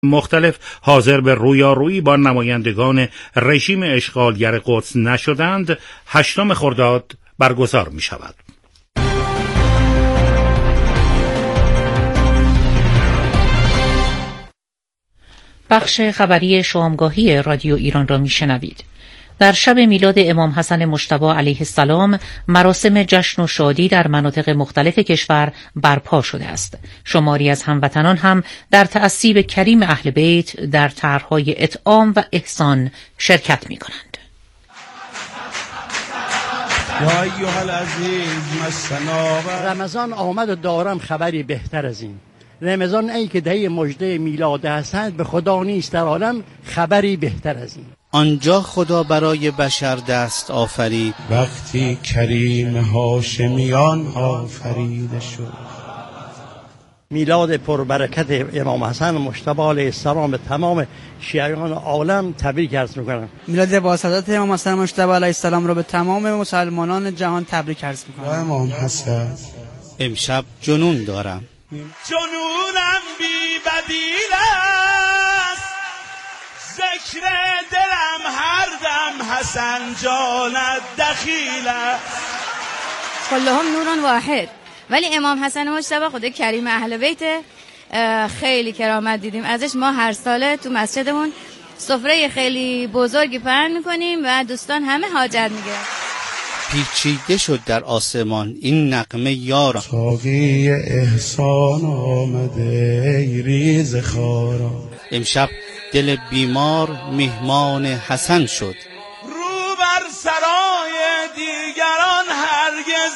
مختلف حاضر به رویارویی با نمایندگان رژیم اشغالگر قدس نشدند، 8 خرداد برگزار می شود. بخش خبری شامگاهی رادیو ایران را می شنوید. در شب میلاد امام حسن مجتبی علیه السلام مراسم جشن و شادی در مناطق مختلف کشور برپا شده است. شماری از هموطنان هم در تعصیب کریم اهل بیت در طرح‌های اطعام و احسان شرکت می کنند. رمضان آمد و دارم خبری بهتر از این. رمضان ای که دهی مژده میلاد حسن، به خدا نیست در عالم خبری بهتر از این. آنجا خدا برای بشر دست آفرید، وقتی کریم هاشمیان آفریده شد. میلاد پربرکت امام حسن مجتبی علیه السلام به تمام شیعیان عالم تبریک عرض میکنم. میلاد با سعادت امام حسن مجتبی علیه السلام را به تمام مسلمانان جهان تبریک عرض میکنم. امام حسن امشب جنون دارم، جنونم بی بدیل است، ذکر دلم هر دم حسن جانت دخیل است. کلهم نوران واحد، ولی امام حسن مجتبی خود کریم اهل بیت خیلی کرامت دیدیم ازش. ما هر ساله تو مسجدمون سفره خیلی بزرگی پهن میکنیم و دوستان همه حاجت میگیرن. پیچیده شد در آسمان این نغمه یارا، ساقی احسان آمده ای ریز خارا. امشب دل بیمار مهمان حسن شد، رو بر سرای دیگران هرگز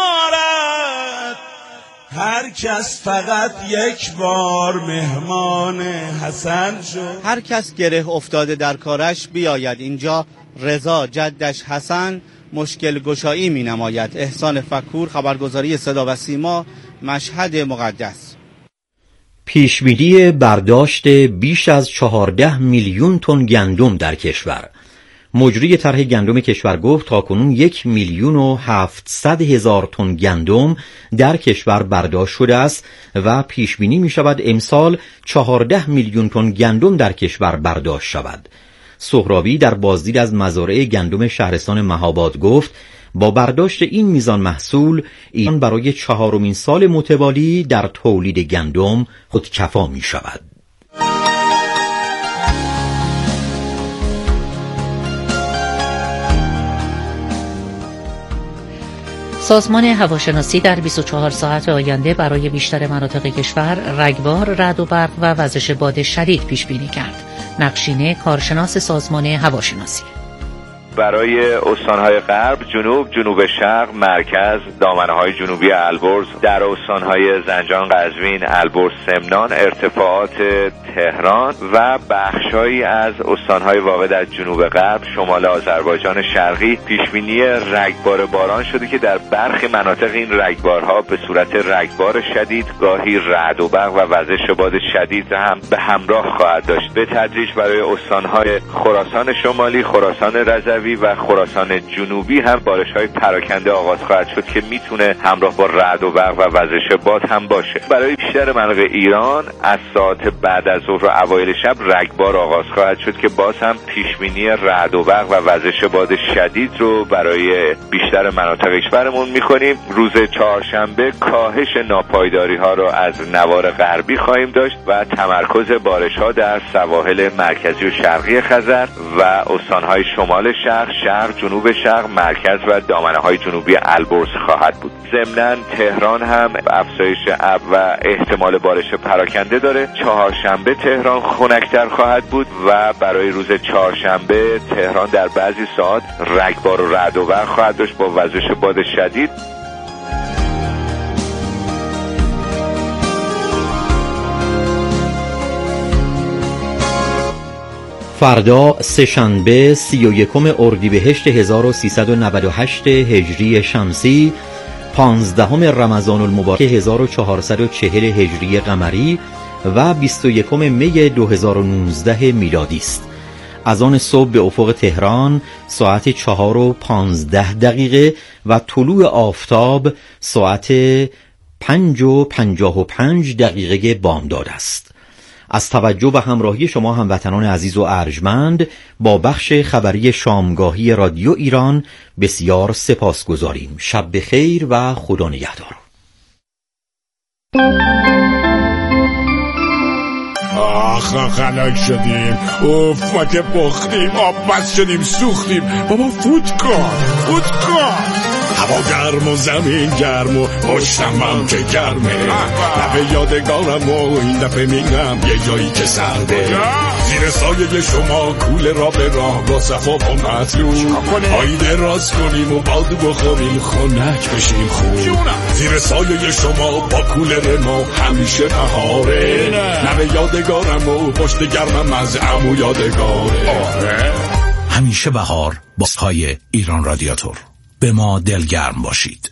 نیارد، هر کس فقط یک بار مهمان حسن شد. هر کس گره افتاده در کارش بیاید اینجا، رضا جدش حسن مشکل گشایی می نماید. احسان فکور، خبرگزاری صدا و سیما، مشهد مقدس. پیشبینی برداشت بیش از 14 میلیون تن گندم در کشور. مجری طرح گندم کشور گفت تاکنون 1,700,000 تن گندم در کشور برداشت شده است و پیشبینی می شود امسال 14 میلیون تن گندم در کشور برداشت شود. سهرابی در بازدید از مزارع گندم شهرستان مهاباد گفت با برداشت این میزان محصول ایران برای 4مین سال متوالی در تولید گندم خودکفا می شود. سازمان هواشناسی در 24 ساعت آینده برای بیشتر مناطق کشور رگبار، رعد و برق و وزش باد شدید پیش بینی کرد. نقشینه، کارشناس سازمان هواشناسی: برای استانهای غرب، جنوب، جنوب شرق، مرکز، دامنه‌های جنوبی البرز، در استانهای زنجان، قزوین، البرز، سمنان، ارتفاعات تهران و بخشایی از استانهای واقع در جنوب غرب، شمال آذربایجان شرقی پیشبینی رگبار باران شده که در برخی مناطق این رگبارها به صورت رگبار شدید، گاهی رعد و برق و وزش باد شدید هم به همراه خواهد داشت. به تدریج برای استانهای خراسان شمالی، خراسان رضوی و خراسان جنوبی هم بارش‌های پراکنده آغاز خواهد شد که میتونه همراه با رعد و برق و وزش باد هم باشه. برای بیشتر مناطق ایران از ساعت بعد از ظهر و اوایل شب رگبار آغاز خواهد شد که باز هم پیشبینی رعد و برق و وزش باد شدید رو برای بیشتر مناطق کشورمون می‌کنیم. روز چهارشنبه کاهش ناپایداری‌ها رو از نوار غربی خواهیم داشت و تمرکز بارش‌ها در سواحل مرکزی و شرقی خزر و استان‌های شمال شرق، جنوب شرق، مرکز و دامنه‌های جنوبی البرز خواهد بود. ضمناً تهران هم افزایش ابر و احتمال بارش پراکنده داره. چهارشنبه تهران خنک‌تر خواهد بود و برای روز چهارشنبه تهران در بعضی ساعات رگبار و رعد و برق خواهد داشت با وزش باد شدید. فردا سه‌شنبه 31 اردیبهشت 1398 هجری شمسی، 15 رمضان المبارک 1440 هجری قمری و 21 می 2019 میلادی است. اذان صبح به افق تهران ساعت 4:15 و طلوع آفتاب ساعت 5:55 بامداد است. از توجه و همراهی شما هموطنان عزیز و ارجمند با بخش خبری شامگاهی رادیو ایران بسیار سپاسگزاریم. شب بخیر و خدا نگهدار. آخ خنک شدیم، اوف ما که بختیم، آب بس شدیم، سوختیم. بابا فوت کن هوا گرم و زمین گرم و پشتم هم که گرمه. لبه یادگارم و این دفعه میگم یه جایی که سرده، زیر سایه شما کوله را به راه با صفا و مطلوب آیده راست کنیم و بادو بخوریم خنک بشیم خوب. زیر سایه شما با کوله ما همیشه بهاره، لبه یادگارم و پشت گرمم از عمو یادگاره. همیشه بهار با های ایران رادیاتور. به ما دلگرم باشید.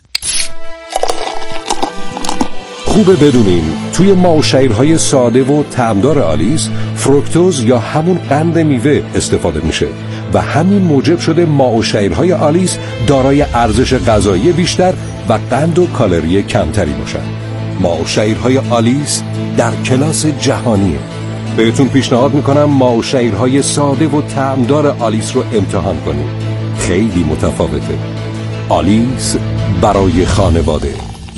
خوبه بدونین توی ماو شیرهای ساده و طعمدار آلیس فروکتوز یا همون قند میوه استفاده میشه و همین موجب شده ماو شیرهای آلیس دارای ارزش غذایی بیشتر و قند و کالری کمتری باشن. ماو شیرهای آلیس در کلاس جهانیه. بهتون پیشنهاد میکنم ماو شیرهای ساده و طعمدار آلیس رو امتحان کنید. خیلی متفاوته. آلیس برای خانواده.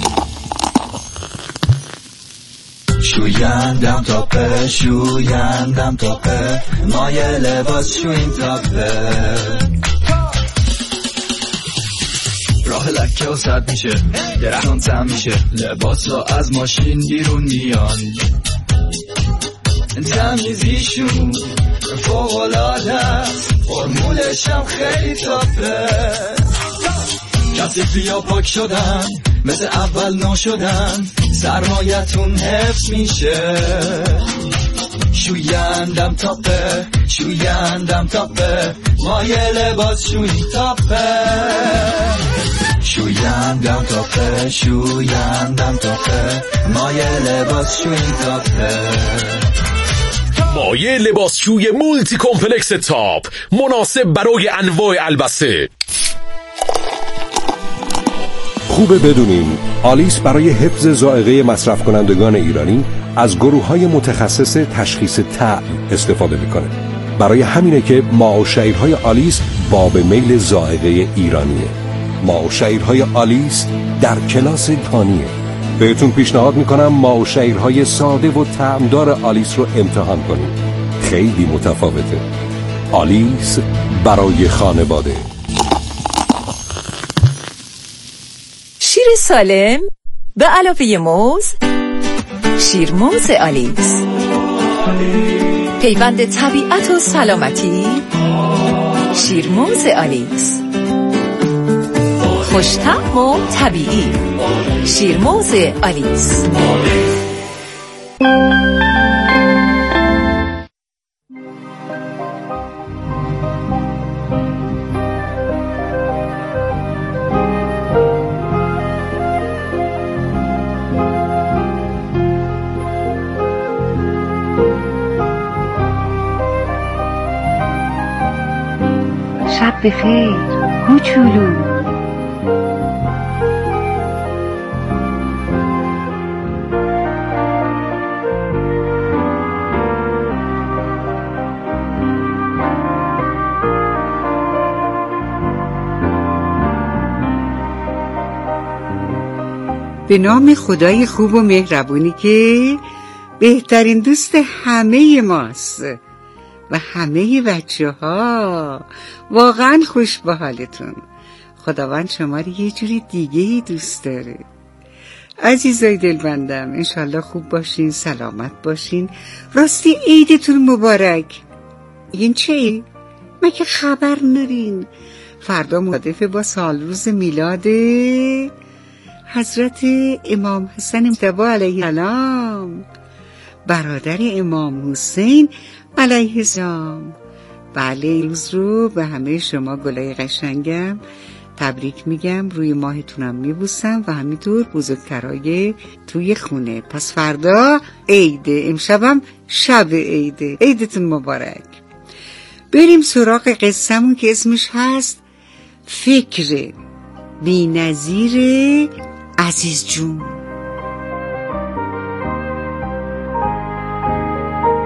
شویندم تاپه شویندم تاپه مایه لباس شوین تاپه راه لکه و سد میشه درختان تم میشه لباس ها از ماشین بیرون میان تمیزیشون فوق‌العاده است فرمولش هم خیلی تاپه کثیفی ها پاک شدن مثل اول نشدن سرمایتون حفظ میشه شویندم تاپه شویندم تاپه مایه لباس شوی تاپه شویندم تاپه شویندم تاپه مایه لباس شوی تاپه مایه لباسشوی مولتی کمپلکس تاپ مناسب برای انواع البسه. خوبه بدونین آلیس برای حفظ ذائقه مصرف کنندگان ایرانی از گروه‌های متخصص تشخیص طعم استفاده میکنه. برای همینه که ماو شیرهای آلیس باب میل ذائقه ایرانیه. ماو شیرهای آلیس در کلاس جهانیه. بهتون پیشنهاد میکنم ماو شیرهای ساده و طعمدار آلیس رو امتحان کنید. خیلی متفاوته. آلیس برای خانواده. شیر سالم به علاوه موز، شیرموز آلیس، پیوند طبیعت و سلامتی. شیرموز آلیس خوش‌طعم و طبیعی. شیرموز آلیس. شب بخیر کوچولو. به نام خدای خوب و مهربونی که بهترین دوست همه ماست و همه بچه ها. واقعا خوش به حالتون. خداوند شما رو یه جوری دیگه دوست داره. عزیزای دلبندم انشالله خوب باشین، سلامت باشین. راستی عیدتون مبارک. این چه؟ مگه خبر ندارین فردا مصادف با سال روز میلاد حضرت امام حسن مجتبی علیه السلام، برادر امام حسین علیه السلام. بله، روز رو به همه شما گلای قشنگم تبریک میگم، روی ماهتونم میبوسم و همینطور بزرگترای توی خونه. پس فردا عیده، امشبم شب عیده. عیدتون مبارک. بریم سراغ قصه‌مون که اسمش هست فکر بی‌نظیر عزیز جون.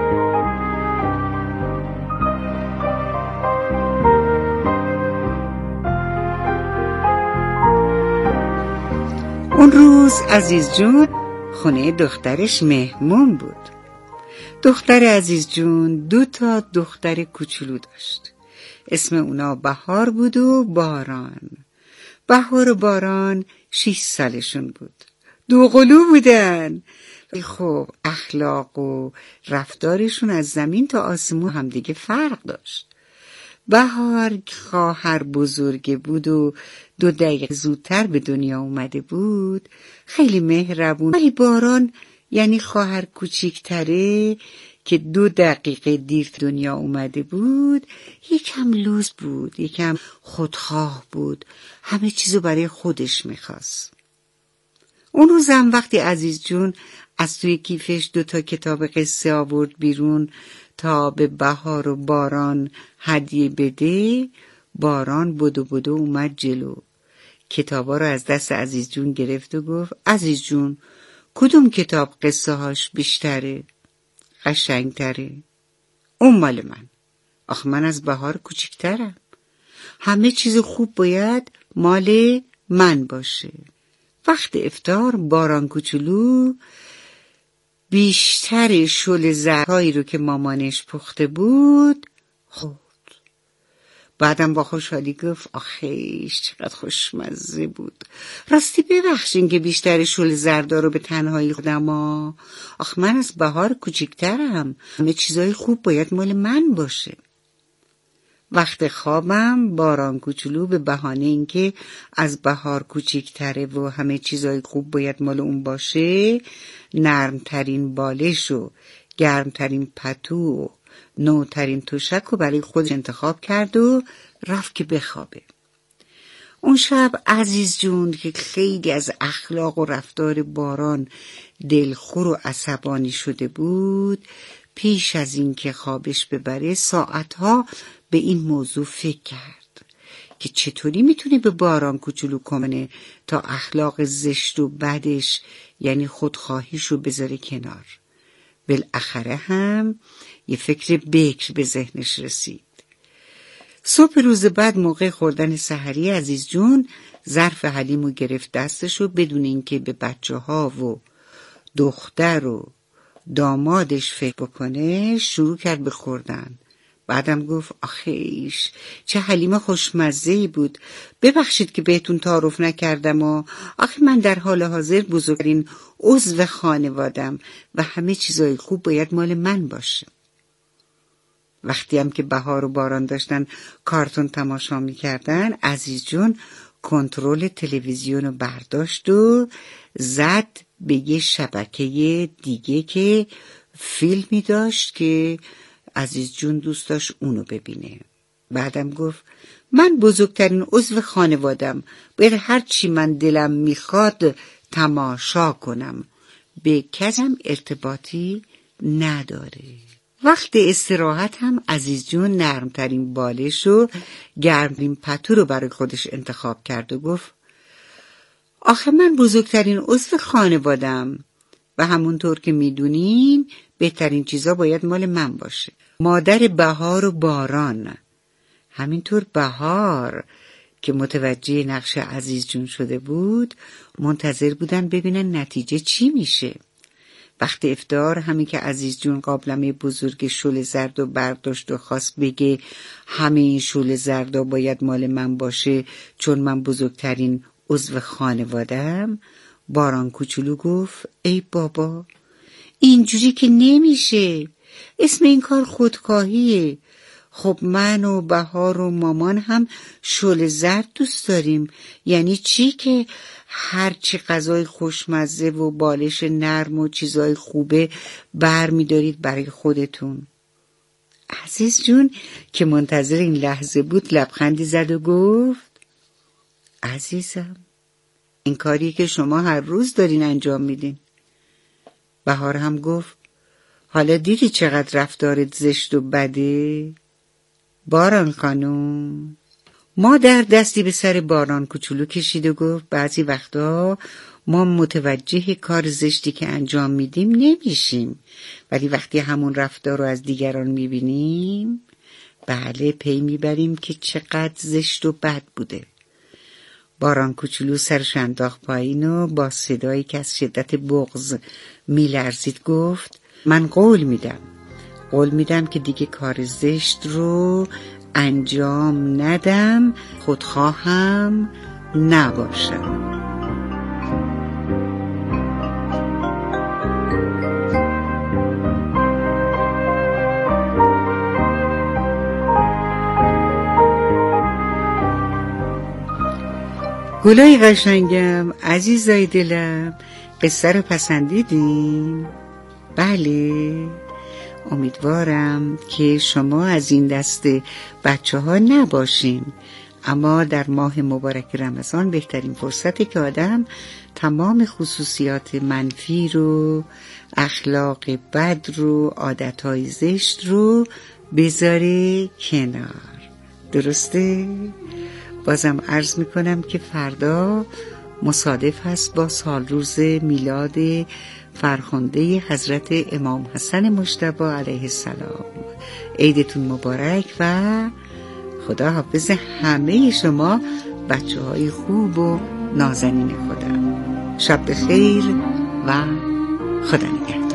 روز عزیز جون خونه دخترش مهمون بود. دختر عزیز جون 2 دختر کوچولو داشت. اسم اونا بهار بود و باران. بهار و باران 6 سالشون بود. 2 قلو بودن. خب اخلاق و رفتارشون از زمین تا آسمون هم دیگه فرق داشت. بهار خواهر بزرگ بود و 2 دقیقه زودتر به دنیا اومده بود، خیلی مهربون. ولی باران یعنی خواهر کوچیکتره که 2 دقیقه دیر دنیا اومده بود، یکم لوز بود، یکم خودخواه بود، همه چیزو برای خودش میخواست. اون روزم وقتی عزیز جون از توی کیفش 2 کتاب قصه آورد بیرون تا به بهار و باران هدیه بده، باران بدو اومد جلو، کتابا رو از دست عزیز جون گرفت و گفت عزیز جون کدوم کتاب قصه هاش بیشتره؟ قشنگتره؟ اون مال من. آخه من از بهار کوچیکترم. همه چیز خوب باید مال من باشه. وقت افطار باران کوچولو بیشتر شل زرهایی رو که مامانش پخته بود خورد. بعدم با خوشحالی گفت آخیش چقدر خوشمزه بود. راستی ببخشین که بیشتر شل زردا رو به تنهایی خودم آخه من از بهار کوچیکترم، همه چیزای خوب باید مال من باشه. وقت خوابم باران کوچولو به بهانه اینکه از بهار کوچیک‌تره و همه چیزای خوب باید مال اون باشه، نرمترین بالش و گرمترین پتو و نوترین تشک رو برای خودش انتخاب کرد و رفت که بخوابه. اون شب عزیز جون که خیلی از اخلاق و رفتار باران دلخور و عصبانی شده بود، پیش از این که خوابش ببره ساعتها به این موضوع فکر کرد که چطوری میتونه به باران کوچولو کنه تا اخلاق زشت و بدش یعنی خودخواهیشو بذاره کنار. بالاخره هم یه فکر بکر به ذهنش رسید. صبح روز بعد موقع خوردن سحری عزیز جون ظرف حلیمو گرفت دستشو، بدون اینکه به بچه‌ها و دختر و دامادش فکر بکنه شروع کرد به خوردن. بعدم گفت آخیش چه حلیم خوشمزه‌ای بود، ببخشید که بهتون تعارف نکردم و آخه من در حال حاضر بزرگترین عضو خانوادم و همه چیزای خوب باید مال من باشه. وقتی هم که بهار و باران داشتن کارتون تماشا می‌کردن، عزیز جون کنترل تلویزیون رو برداشت و زد به یه شبکه دیگه که فیلمی داشت که عزیز جون دوست داشت اونو ببینه. بعدم گفت من بزرگترین عضو خانوادم، باید هر چی من دلم میخواد تماشا کنم، به کسم ارتباطی نداره. وقت استراحت هم عزیز جون نرمترین بالش و گرمترین پتو رو برای خودش انتخاب کرد و گفت آخه من بزرگترین عضو خانوادم و همونطور که میدونین بهترین چیزا باید مال من باشه. مادر بهار و باران، همینطور بهار که متوجه نقش عزیز جون شده بود، منتظر بودن ببینن نتیجه چی میشه. وقت افطار همین که عزیز جون قابلمه بزرگ شل زرد و برداشت و خواست بگه همه این شل زردا باید مال من باشه چون من بزرگترین عضو خانوادم، باران کوچولو گفت ای بابا اینجوری که نمیشه، اسم این کار خودکاهیه. خب من و بهار و مامان هم شل زرد دوست داریم. یعنی چی که هرچی غذای خوشمزه و بالش نرم و چیزای خوبه بر می‌دارید برای خودتون؟ عزیز جون که منتظر این لحظه بود لبخندی زد و گفت عزیزم این کاری که شما هر روز دارین انجام میدین. بهار هم گفت حالا دیدی چقدر رفتارت زشت و بده؟ باران خانوم. مادر دستی به سر باران کوچولو کشید و گفت بعضی وقتا ما متوجه کار زشتی که انجام میدیم نمیشیم، ولی وقتی همون رفتار رو از دیگران میبینیم بله پی میبریم که چقدر زشت و بد بوده. باران کوچولو سرش انداخت پایین و با صدایی که از شدت بغض میلرزید گفت من قول میدم که دیگه کار زشت رو انجام ندم، خودخواهم نباشم. گلای قشنگم، عزیزای دلم، قصه رو پسندیدین؟ بله، امیدوارم که شما از این دسته بچه ها نباشین، اما در ماه مبارک رمضان بهترین فرصته که آدم تمام خصوصیات منفی رو، اخلاق بد رو، عادتهای زشت رو بذاره کنار. درسته؟ بازم عرض میکنم که فردا مصادف هست با سال روز میلاد فرخنده حضرت امام حسن مجتبی علیه السلام. عیدتون مبارک و خدا حافظ همه شما بچه های خوب و نازنین خودم. شب بخیر و خدا نگهدار.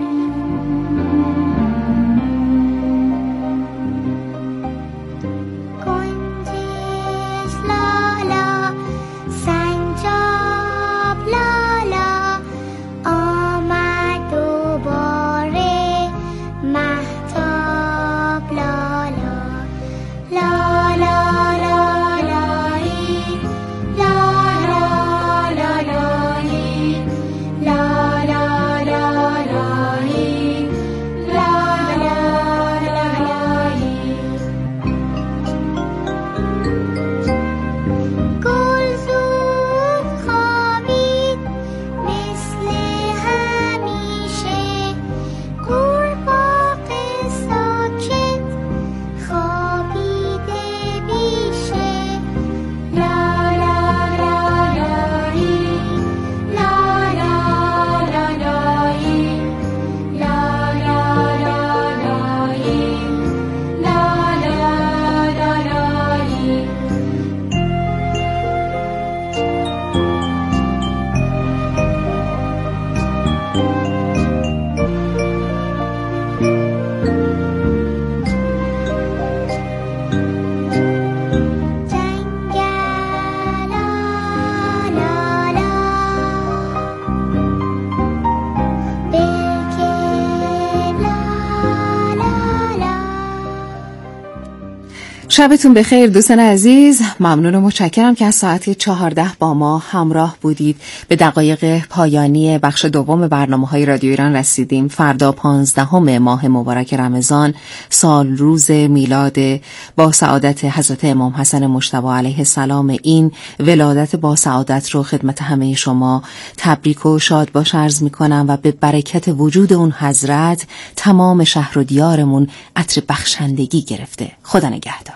شبتون بخیر دوستان عزیز. ممنون و متشکرم که از ساعت 14 با ما همراه بودید. به دقایق پایانی بخش دوم برنامه‌های رادیو ایران رسیدیم. فردا 15 ماه مبارک رمضان، سال روز میلاد با سعادت حضرت امام حسن مجتبی علیه السلام، این ولادت با سعادت رو خدمت همه شما تبریک و شاد باش عرض می‌کنم و به برکت وجود اون حضرت تمام شهر و دیارمون عطر بخشندگی گرفته. خدا نگهدار.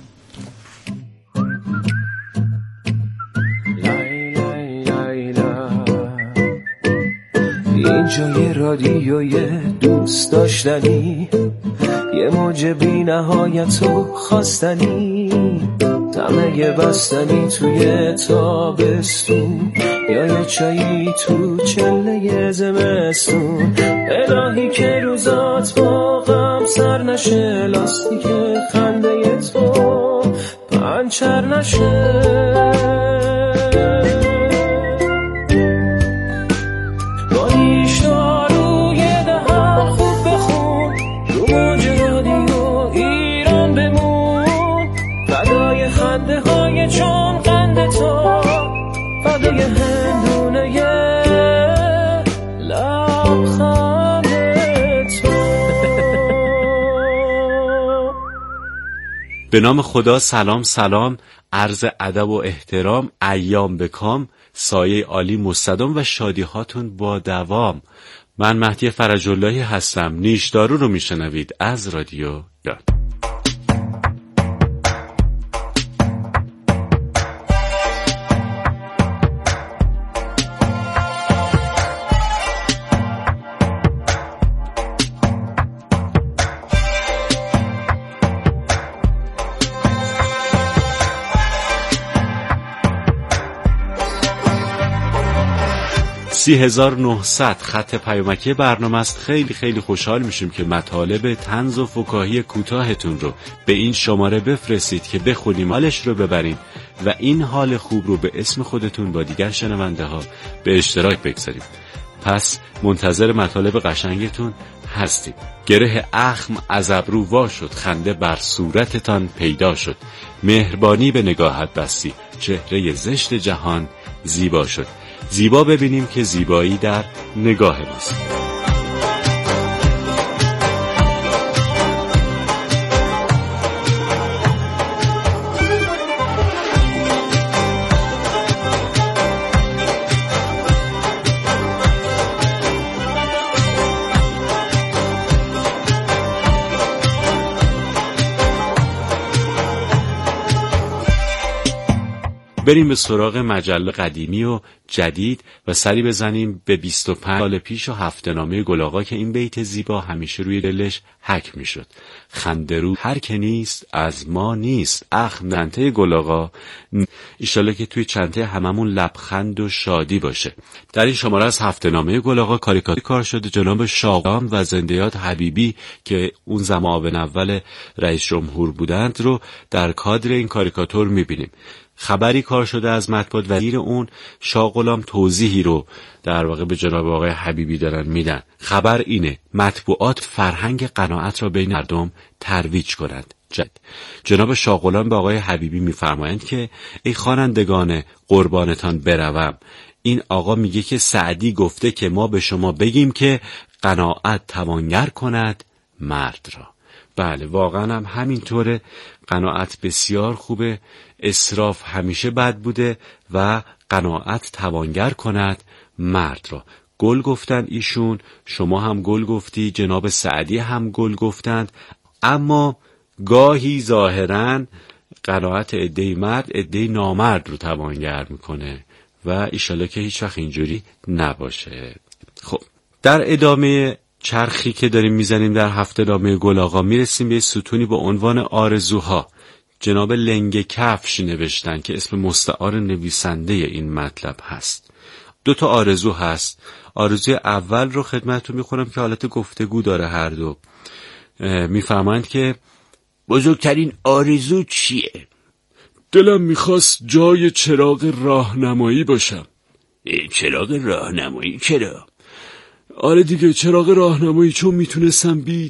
اینجا یه رادیوی دوست داشتنی، یه موج بی نهایت و خواستنی، دمه بستنی توی تابستون، یا یه چایی تو چله زمستون. الهی که روزات با غم سر نشه، لاستیک خنده تو پنچر نشه. چون قند تو فدای هندونه لبخند تو. به نام خدا. سلام، عرض ادب و احترام، ایام بکام، سایه عالی مستدام و شادی هاتون با دوام. من مهدی فرج اللهی هستم. نیشدارو رو میشنوید از رادیو ایران. 30900 خط پیامکی برنامه است. خیلی خیلی خوشحال میشیم که مطالب طنز و فکاهی کوتاهتون رو به این شماره بفرستید که بخونیم، حالش رو ببریم و این حال خوب رو به اسم خودتون با دیگر شنونده ها به اشتراک بگذاریم. پس منتظر مطالب قشنگتون هستیم. گره اخم از ابرو وا شد، خنده بر صورتتان پیدا شد، مهربانی به نگاهت بستی، چهره زشت جهان زیبا شد. زیبا ببینیم که زیبایی در نگاه ماست. بریم به سراغ مجله قدیمی و جدید و سری بزنیم به 25 سال پیش و هفته‌نامه گل آقا که این بیت زیبا همیشه روی دلش حک میشد. خنده‌رو هر که نیست از ما نیست، اخم چنته گل آقا. ایشالله که توی چنته هممون لبخند و شادی باشه. در این شماره از هفته‌نامه گل آقا کاریکاتور کار شده. جناب شاغلام و زنده‌یاد حبیبی که اون زمان معاون اول رئیس جمهور بودند رو در کادر این کاریکاتور میبینیم. خبری کار شده از مطبوعات و زیر اون شاغلام توضیحی رو در واقع به جناب آقای حبیبی دارن میدن. خبر اینه مطبوعات فرهنگ قناعت را بین مردم ترویج کنند. جناب شاغلام به آقای حبیبی میفرمایند که ای خوانندگان قربانتان بروم، این آقا میگه که سعدی گفته که ما به شما بگیم که قناعت توانگر کند مرد را. بله واقعا هم همینطوره. قناعت بسیار خوبه، اسراف همیشه بد بوده و قناعت توانگر کند مرد را. گل گفتند ایشون، شما هم گل گفتی، جناب سعدی هم گل گفتند، اما گاهی ظاهراً قناعت عده‌ای مرد عده‌ای نامرد رو توانگر میکنه و ایشالله که هیچ وقت اینجوری نباشه. خب در ادامه چرخی که داریم میزنیم در هفته‌نامه گل آقا میرسیم به ستونی با عنوان آرزوها. جناب لنگ کفش نوشتن که اسم مستعار نویسنده این مطلب هست. 2 تا آرزو هست. آرزوی اول رو خدمتتون میخونم که حالت گفتگو داره هر دو. میفرمایند که بزرگترین آرزو چیه؟ دلم میخواست جای چراغ راهنمایی باشم. چراغ راهنمایی چرا؟ آره دیگه چراغ راهنمایی، چون میتونستم بی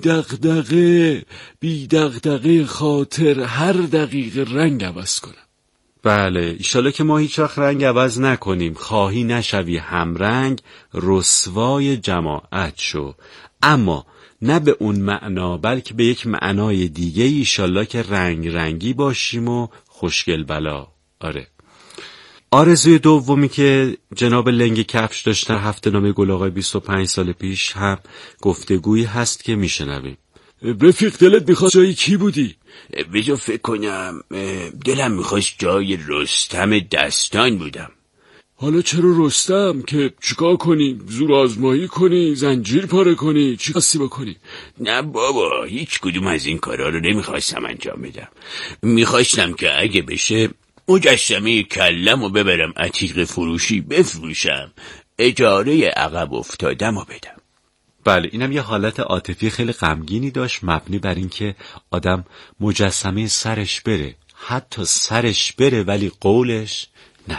دغدغه خاطر هر دقیقه رنگ عوض کنم. بله ایشالا که ما هیچ وقت رنگ عوض نکنیم. خواهی نشوی همرنگ، رسوای جماعت شو. اما نه به اون معنا بلکه به یک معنای دیگه ایشالا که رنگی باشیم و خوشگل بلا. آره. آرزوی دومی که جناب لنگ کفش داشتن هفته‌نامه گل آقای 25 سال پیش هم گفتگویی هست که میشنویم. رفیق دلت میخواست جای کی بودی؟ بجا فکر کنم دلم میخواست جای رستم دستان بودم. حالا چرا رستم؟ که چیکار کنی؟ زور آزمایی کنی؟ زنجیر پاره کنی؟ چی خاصی بکنی؟ نه بابا هیچ کدوم از این کارا رو نمیخواستم انجام بدم. میخواستم که اگه بشه مجسمه کلمو ببرم عتیق فروشی بفروشم، اجاره عقب افتادمو بدم. بله اینم یه حالت عاطفی خیلی غمگینی داشت مبنی بر این که آدم مجسمه سرش بره، حتی سرش بره ولی قولش نره.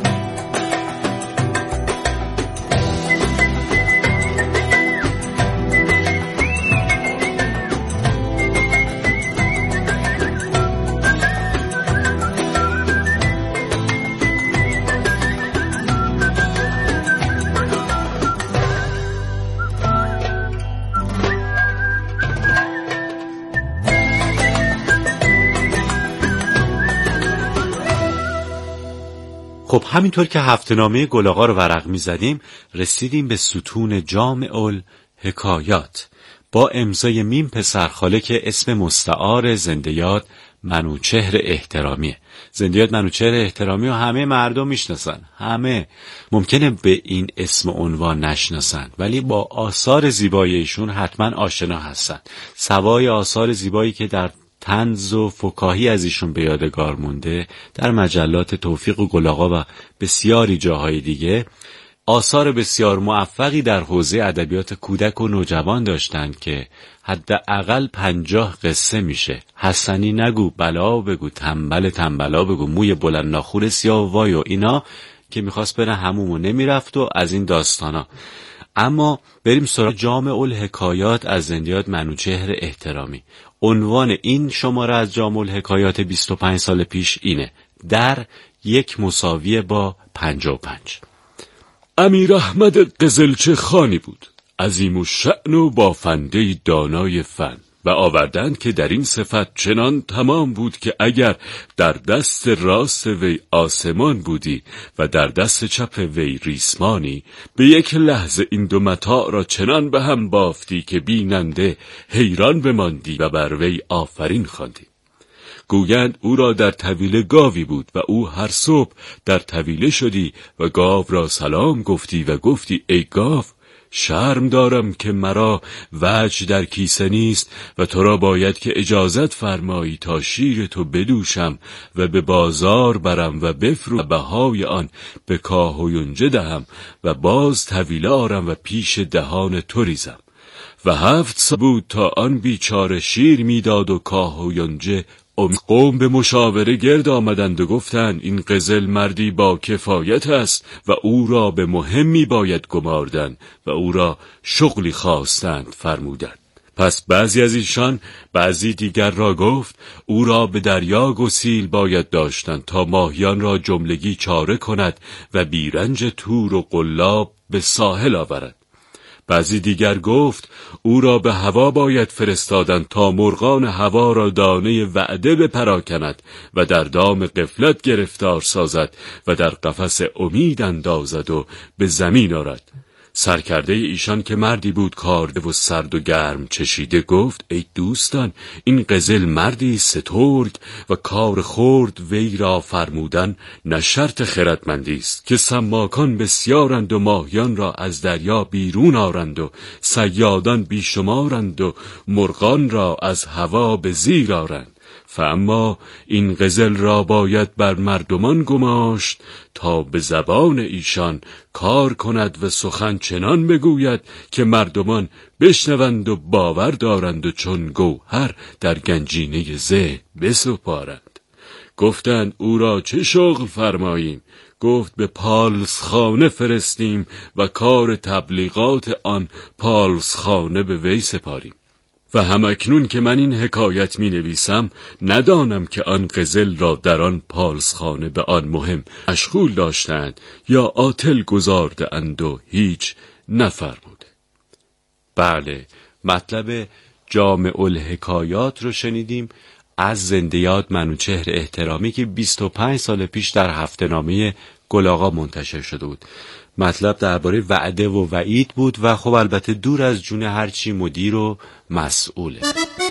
خب همینطور که هفته‌نامه گل آقا رو ورق می‌زدیم رسیدیم به ستون جامع الحکایات با امضای میم پسرخاله که اسم مستعار زنده‌یاد منوچهر احترامیه. زنده‌یاد منوچهر احترامی و همه مردم میشناسن. همه ممکنه به این اسم عنوان نشناسن ولی با آثار زیبای ایشون حتما آشنا هستن. سوای آثار زیبایی که در طنز و فکاهی از ایشون به یادگار مونده در مجلات توفیق و گل آقا و بسیاری جاهای دیگه، آثار بسیار موفقی در حوزه ادبیات کودک و نوجوان داشتند که حداقل 50 قصه میشه. حسنی نگو، بلا بگو، تنبل تنبلا بگو، موی بلند ناخور سیاه وای و اینا که میخواست بره حموم و نمیرفت و از این داستانا. اما بریم سراغ جامع الحکایات از زندیات منوچهر احترامی. عنوان این شماره از جامع الحکایات 25 سال پیش اینه: در یک مساویه با 55. امیر احمد قزلچه خانی بود، عظیم الشأن و بافنده دانای فن، و آوردند که در این صفت چنان تمام بود که اگر در دست راست وی آسمان بودی و در دست چپ وی ریسمانی، به یک لحظه این دو متاع را چنان به هم بافتی که بیننده حیران بماندی و بر وی آفرین خواندی. گویند او را در طویله گاوی بود و او هر صبح در طویله شدی و گاو را سلام گفتی و گفتی ای گاو، شرم دارم که مرا وجه در کیسه نیست و تو را باید که اجازت فرمایی تا شیر تو بدوشم و به بازار برم و بفروشم و بهای آن به کاه و یونجه دهم و باز طویله آرم و پیش دهان تو ریزم. و 7 سال بود تا آن بیچاره شیر میداد و کاه و یونجه. قوم به مشاوره گرد آمدند و گفتند این قزل مردی با کفایت است و او را به مهمی باید گماردن و او را شغلی خواستند فرمودند. پس بعضی از ایشان بعضی دیگر را گفت او را به دریا گسیل باید داشتند تا ماهیان را جملگی چاره کند و بیرنج تور و قلاب به ساحل آورد. بعضی دیگر گفت او را به هوا باید فرستادن تا مرغان هوا را دانه وعده بپراکند و در دام غفلت گرفتار سازد و در قفس امید اندازد و به زمین آرد. سرکرده ایشان که مردی بود کارده و سرد و گرم چشیده گفت ای دوستان، این قزل مردی سترگ و کار خرد وی را فرمودن نه شرط خردمندی است که سماکان بسیارند و ماهیان را از دریا بیرون آرند و صیادان بیشمارند و مرغان را از هوا به زیر آرند. فاما این قزل را باید بر مردمان گماشت تا به زبان ایشان کار کند و سخن چنان بگوید که مردمان بشنوند و باور دارند و چون گوهر در گنجینه ذهن بسپارند. گفتند او را چه شغل فرماییم؟ گفت به پالسخانه فرستیم و کار تبلیغات آن پالسخانه به وی سپاریم. و همکنون که من این حکایت می نویسم ندانم که آن قزل را در آن پالسخانه به آن مهم مشغول داشتند یا عاطل گذارده اند و هیچ نفرموده. بله، مطلب جامع الحکایات رو شنیدیم از زندیات منوچهر احترامی که 25 سال پیش در هفته‌نامه گل آقا منتشر شده بود. مطلب درباره وعده و وعید بود و خب البته دور از جون هرچی مدیر و مسئوله.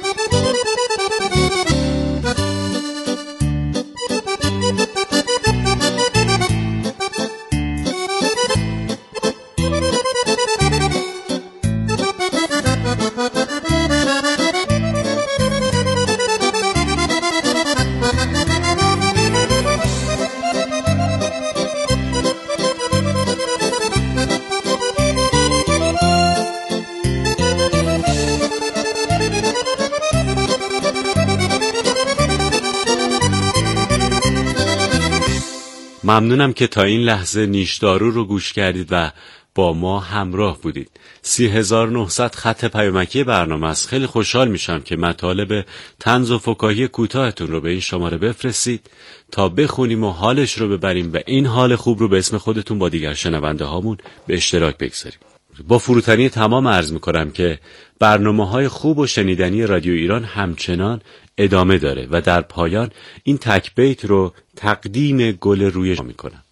ممنونم که تا این لحظه نیشدارو رو گوش کردید و با ما همراه بودید. 3900 خط پیامکی برنامه است. خیلی خوشحال میشم که مطالب طنز و فکاهی کوتاهتون رو به این شماره بفرستید تا بخونیم و حالش رو ببریم و این حال خوب رو به اسم خودتون با دیگر شنونده هامون به اشتراک بگذاریم. با فروتنی تمام عرض میکنم که برنامه‌های خوب و شنیدنی رادیو ایران همچنان ادامه داره و در پایان این تک بیت رو تقدیم گل روی میکنم.